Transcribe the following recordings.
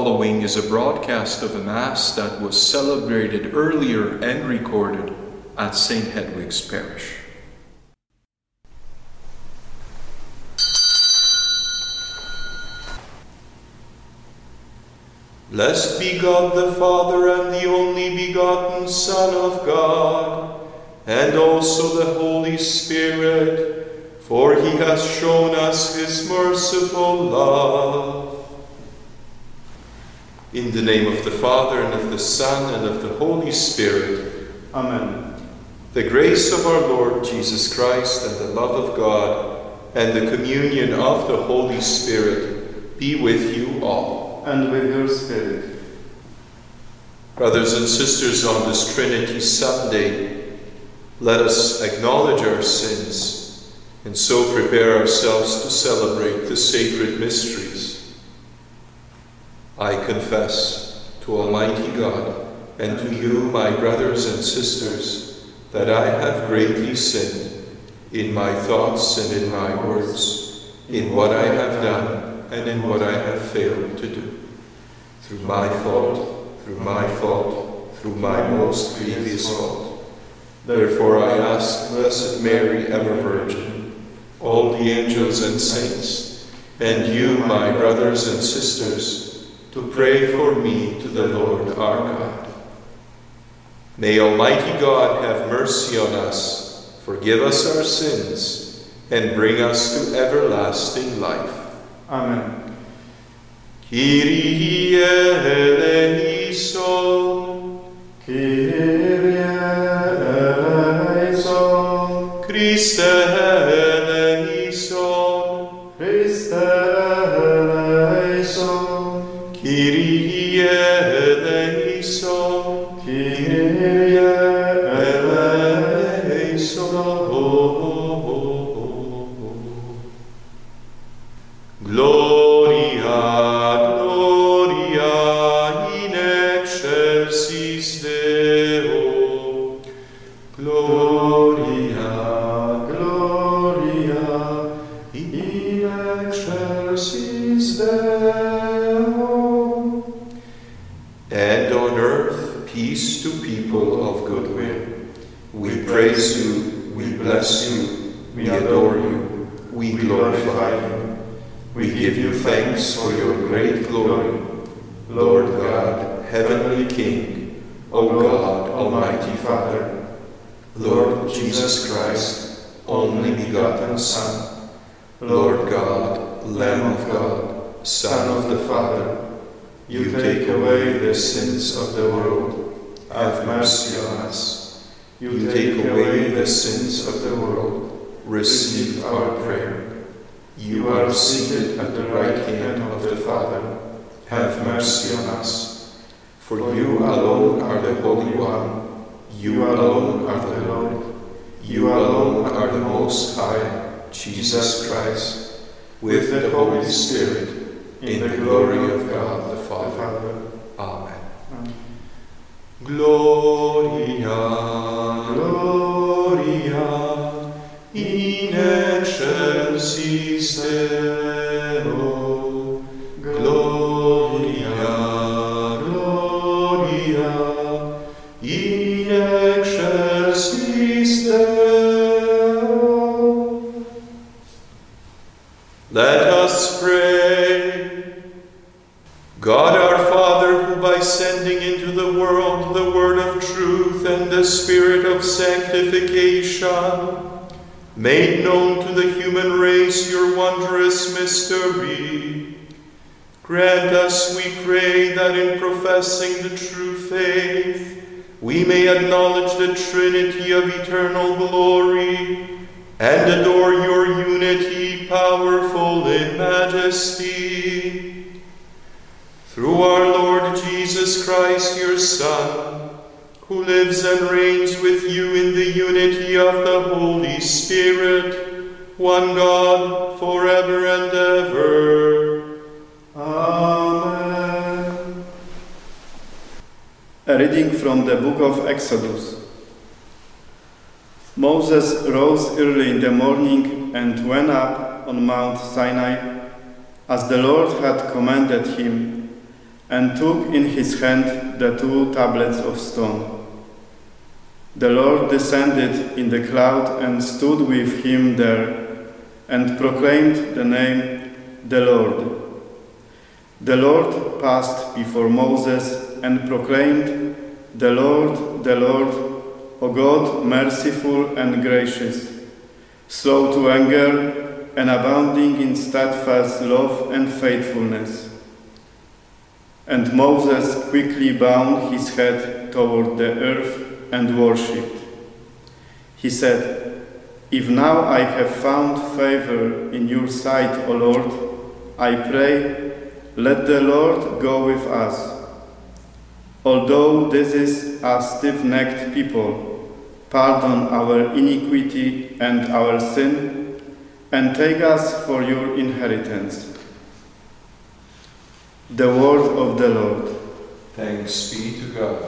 following is a broadcast of a Mass that was celebrated earlier and recorded at St. Hedwig's Parish. Blessed be God the Father and the only begotten Son of God, and also the Holy Spirit, for he has shown us his merciful love. In the name of the Father, and of the Son, and of the Holy Spirit. Amen. The grace of our Lord Jesus Christ, and the love of God, and the communion of the Holy Spirit be with you all. And with your spirit. Brothers and sisters, on this Trinity Sunday, let us acknowledge our sins, and so prepare ourselves to celebrate the sacred mysteries. I confess to Almighty God and to you, my brothers and sisters, that I have greatly sinned in my thoughts and in my words, in what I have done and in what I have failed to do. Through my fault, through my most grievous fault. Therefore I ask Blessed Mary, ever Virgin, all the angels and saints, and you, my brothers and sisters, to pray for me to the Lord our God. May Almighty God have mercy on us, forgive us our sins, and bring us to everlasting life. Amen. Kyrie eleison, Kyrie eleison, Christe eleison, Christe eleison, Kyrie eleison, Kyrie eleison. Gloria, Gloria in excelsis Deo. Gloria, Gloria in excelsis Deo. And on earth, peace to people of good will. We praise you, we bless you, we adore you, we glorify you. We give you thanks for your great glory, Lord God, Heavenly King, O God, Almighty Father, Lord Jesus Christ, only begotten Son, Lord God, Lamb of God, Son of the Father. You take away the sins of the world. Have mercy on us. You take away the sins of the world. Receive our prayer. You are seated at the right hand of the Father. Have mercy on us. For you alone are the Holy One. You alone are the Lord. You alone are the Most High, Jesus Christ, with the Holy Spirit, in the glory of God the Father. Amen. Gloria, Gloria, in excelsis Deo. Gloria, Gloria, in excelsis Deo. Let us pray. God our Father, who by sending into the world the word of truth and the spirit of sanctification, made known to the human race your wondrous mystery, grant us, we pray, that in professing the true faith, we may acknowledge the Trinity of eternal glory and adore your unity, powerful in majesty. Through our Lord Jesus Christ, your Son, who lives and reigns with you in the unity of the Holy Spirit, one God, forever and ever. Amen. A reading from the book of Exodus. Moses rose early in the morning and went up on Mount Sinai, as the Lord had commanded him, and took in his hand the 2 tablets of stone. The Lord descended in the cloud and stood with him there, and proclaimed the name, the Lord. The Lord passed before Moses and proclaimed, the Lord, O God, merciful and gracious, slow to anger and abounding in steadfast love and faithfulness. And Moses quickly bowed his head toward the earth and worshipped. He said, If now I have found favor in your sight, O Lord, I pray, let the Lord go with us. Although this is a stiff-necked people, pardon our iniquity and our sin, and take us for your inheritance. The word of the Lord. Thanks be to God.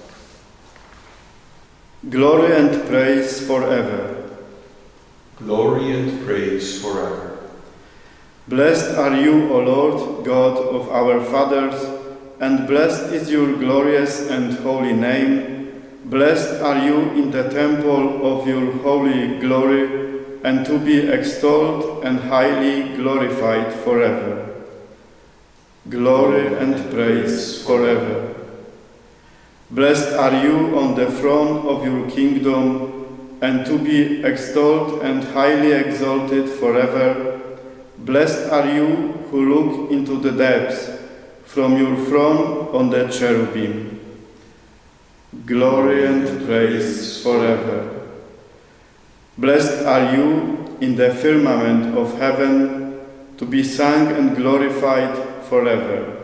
Glory and praise forever. Glory and praise forever. Blessed are you, O Lord, God of our fathers, and blessed is your glorious and holy name. Blessed are you in the temple of your holy glory, and to be extolled and highly glorified forever. Glory and praise forever. Blessed are you on the throne of your kingdom, and to be extolled and highly exalted forever. Blessed are you who look into the depths, from your throne on the cherubim. Glory and praise forever. Blessed are you in the firmament of heaven, to be sung and glorified forever.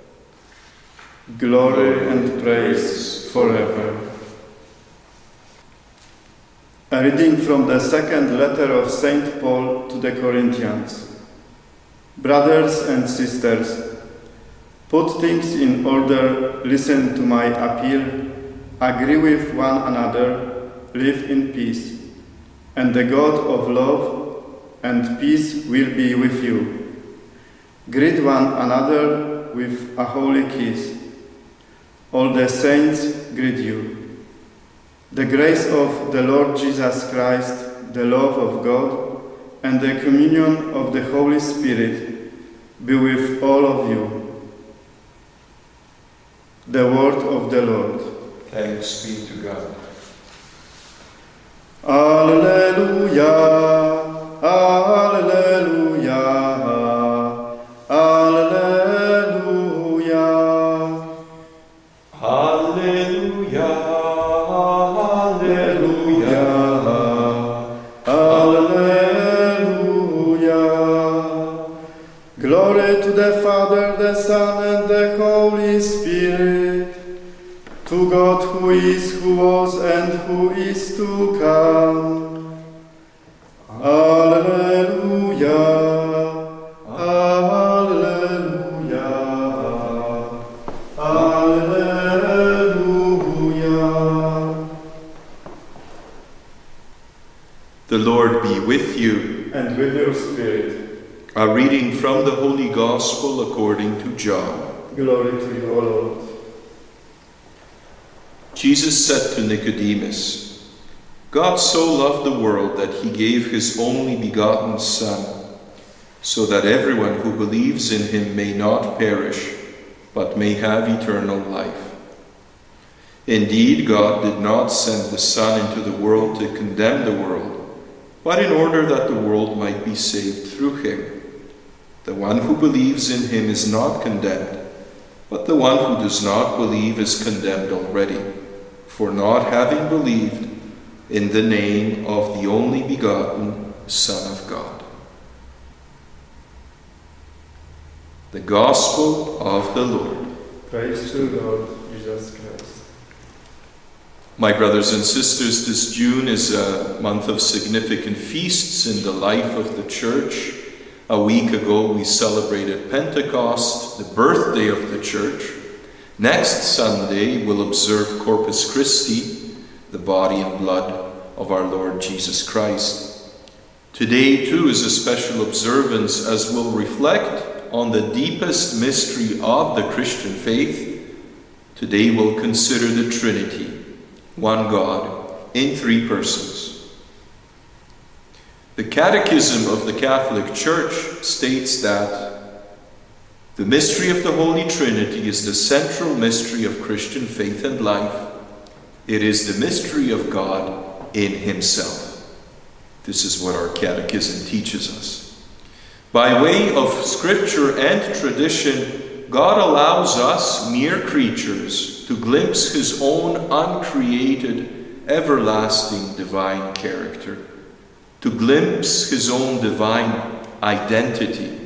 Glory and praise forever. A reading from the second letter of St. Paul to the Corinthians. Brothers and sisters, put things in order, listen to my appeal, agree with one another, live in peace, and the God of love and peace will be with you. Greet one another with a holy kiss. All the saints greet you. The grace of the Lord Jesus Christ, the love of God, and the communion of the Holy Spirit be with all of you. The word of the Lord. Thanks be to God. Alleluia, alleluia, alleluia. Alleluia, alleluia, alleluia. Glory to the Father, the Son, and the Holy Spirit, to God who is, who was, and who is to come. Alleluia, alleluia, alleluia. The Lord be with you. And with your spirit. A reading from the Holy Gospel according to John. Glory to you, O Lord. Jesus said to Nicodemus, God so loved the world that he gave his only begotten Son, so that everyone who believes in him may not perish, but may have eternal life. Indeed, God did not send the Son into the world to condemn the world, but in order that the world might be saved through him. The one who believes in him is not condemned, but the one who does not believe is condemned already, for not having believed in the name of the only begotten Son of God. The Gospel of the Lord. Praise to Lord Jesus Christ. My brothers and sisters, this June is a month of significant feasts in the life of the Church. A week ago we celebrated Pentecost, the birthday of the Church. Next Sunday we'll observe Corpus Christi, the body and blood of our Lord Jesus Christ. Today too is a special observance as we'll reflect on the deepest mystery of the Christian faith, today we'll consider the Trinity, one God in three persons. The Catechism of the Catholic Church states that the mystery of the Holy Trinity is the central mystery of Christian faith and life. It is the mystery of God in Himself. This is what our Catechism teaches us. By way of Scripture and tradition, God allows us, mere creatures, to glimpse His own uncreated, everlasting divine character, to glimpse His own divine identity.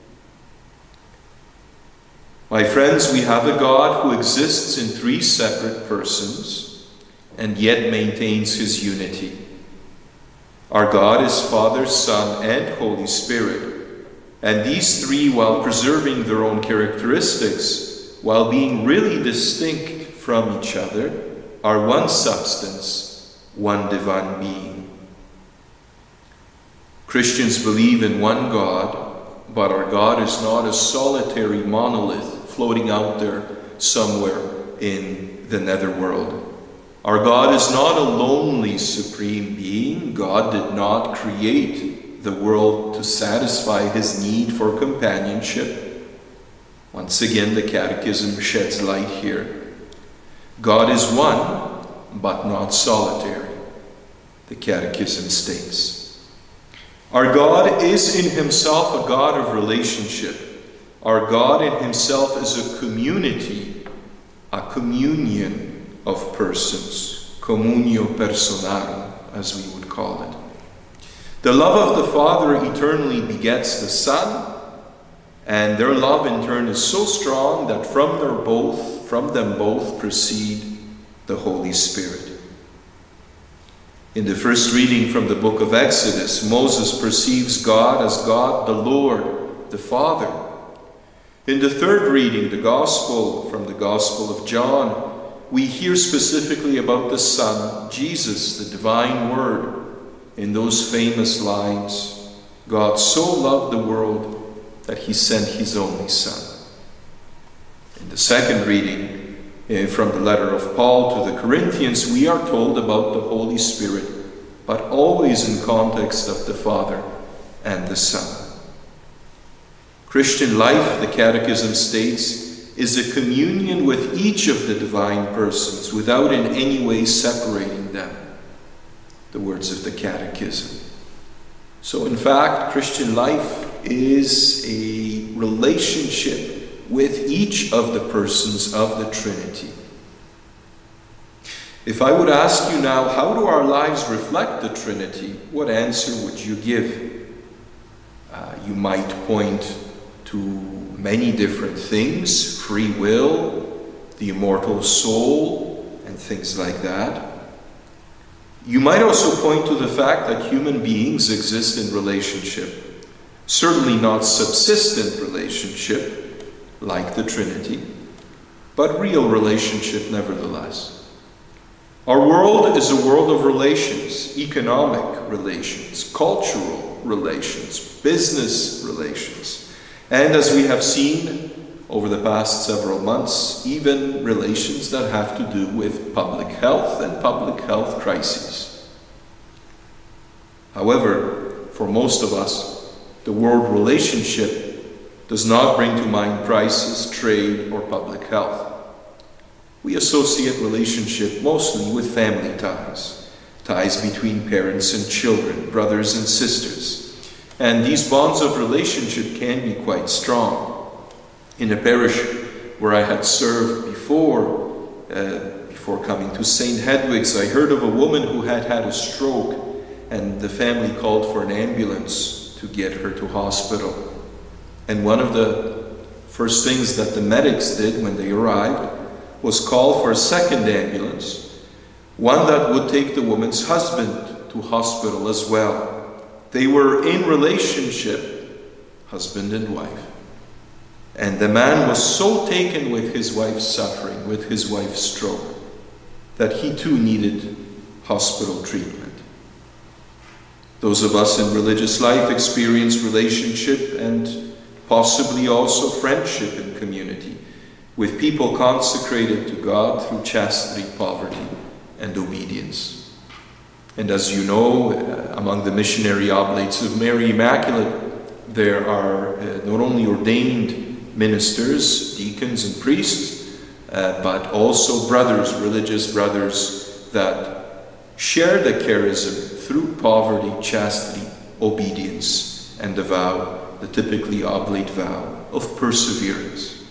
My friends, we have a God who exists in three separate persons and yet maintains His unity. Our God is Father, Son, and Holy Spirit, and these three, while preserving their own characteristics, while being really distinct from each other, are one substance, one divine being. Christians believe in one God, but our God is not a solitary monolith floating out there somewhere in the netherworld. Our God is not a lonely supreme being. God did not create the world to satisfy His need for companionship. Once again, the Catechism sheds light here. God is one, but not solitary, the Catechism states. Our God is in Himself a God of relationship. Our God in Himself is a community, a communion of persons, communio personarum, as we would call it. The love of the Father eternally begets the Son, and their love in turn is so strong that from them both proceed the Holy Spirit. In the first reading from the book of Exodus, Moses perceives God as God the Lord, the Father. In the third reading, the Gospel from the Gospel of John, we hear specifically about the Son, Jesus, the divine Word, in those famous lines, God so loved the world that He sent His only Son. In the second reading from the letter of Paul to the Corinthians, we are told about the Holy Spirit, but always in context of the Father and the Son. Christian life, the Catechism states, is a communion with each of the divine persons without in any way separating them. The words of the Catechism. So in fact, Christian life is a relationship with each of the persons of the Trinity. If I would ask you now, how do our lives reflect the Trinity? What answer would you give? You might point to many different things, free will, the immortal soul, and things like that. You might also point to the fact that human beings exist in relationship, certainly not subsistent relationship, like the Trinity, but real relationship nevertheless. Our world is a world of relations, economic relations, cultural relations, business relations, and as we have seen over the past several months, even relations that have to do with public health and public health crises. However, for most of us, the word relationship does not bring to mind crisis, trade, or public health. We associate relationship mostly with family ties, ties between parents and children, brothers and sisters. And these bonds of relationship can be quite strong. In a parish where I had served before coming to St. Hedwig's, I heard of a woman who had had a stroke, and the family called for an ambulance to get her to hospital. And one of the first things that the medics did when they arrived was call for a second ambulance, one that would take the woman's husband to hospital as well. They were in relationship, husband and wife. And the man was so taken with his wife's suffering, with his wife's stroke, that he too needed hospital treatment. Those of us in religious life experience relationship and possibly also friendship and community with people consecrated to God through chastity, poverty, and obedience. And as you know, among the missionary oblates of Mary Immaculate, there are not only ordained ministers, deacons and priests, but also brothers, religious brothers, that share the charism through poverty, chastity, obedience, and the vow, the typically oblate vow of perseverance.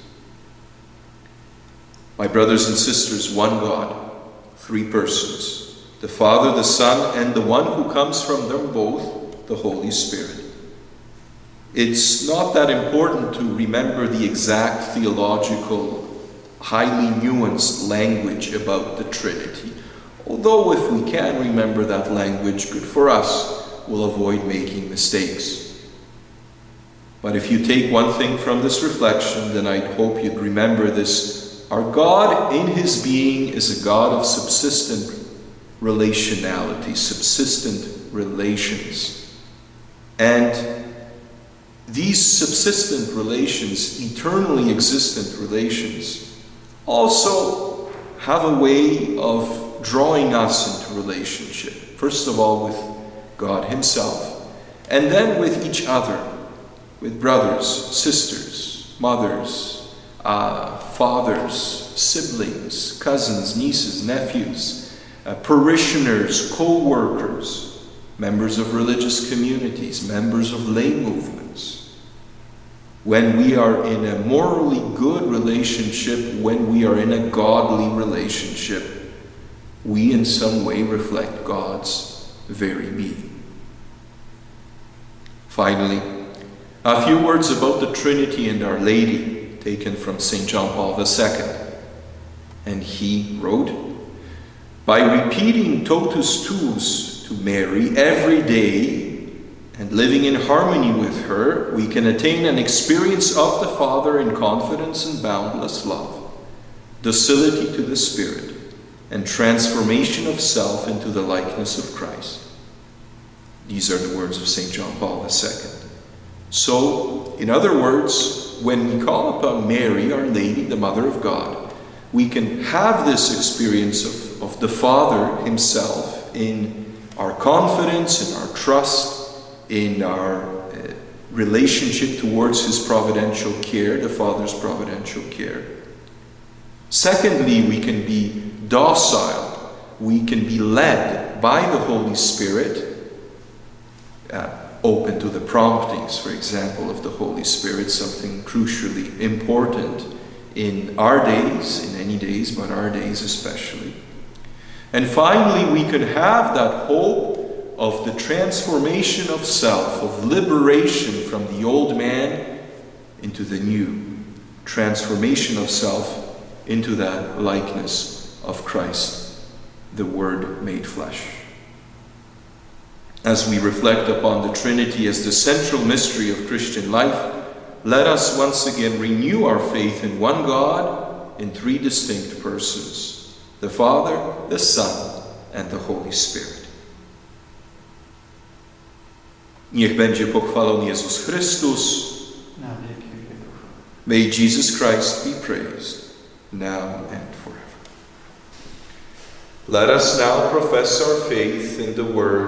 My brothers and sisters, one God, three persons, the Father, the Son, and the one who comes from them both, the Holy Spirit. It's not that important to remember the exact theological, highly nuanced language about the Trinity. Although if we can remember that language, good for us, we'll avoid making mistakes. But if you take one thing from this reflection, then I'd hope you'd remember this. Our God in his being is a God of subsistent relationality, subsistent relations. And these subsistent relations, eternally existent relations, also have a way of drawing us into relationship. First of all with God himself, and then with each other, with brothers, sisters, mothers, fathers, siblings, cousins, nieces, nephews, parishioners, co-workers, members of religious communities, members of lay movements. When we are in a morally good relationship, when we are in a godly relationship, we in some way reflect God's very being. Finally, a few words about the Trinity and Our Lady, taken from St. John Paul II. And he wrote, "By repeating totus tuus to Mary every day and living in harmony with her, we can attain an experience of the Father in confidence and boundless love, docility to the Spirit, and transformation of self into the likeness of Christ." These are the words of St. John Paul II. So, in other words, when we call upon Mary, Our Lady, the Mother of God, we can have this experience of the Father himself in our confidence, in our trust, in our relationship towards his providential care, the Father's providential care. Secondly, we can be docile. We can be led by the Holy Spirit, open to the promptings, for example, of the Holy Spirit, something crucially important in our days, in any days, but our days especially. And finally, we can have that hope of the transformation of self, of liberation from the old man into the new, transformation of self into that likeness of Christ, the Word made flesh. As we reflect upon the Trinity as the central mystery of Christian life, let us once again renew our faith in one God in three distinct persons, the Father, the Son, and the Holy Spirit. Niech będzie pochwalony Jezus Chrystus. May Jesus Christ be praised, now and forever. Let us now profess our faith in the Word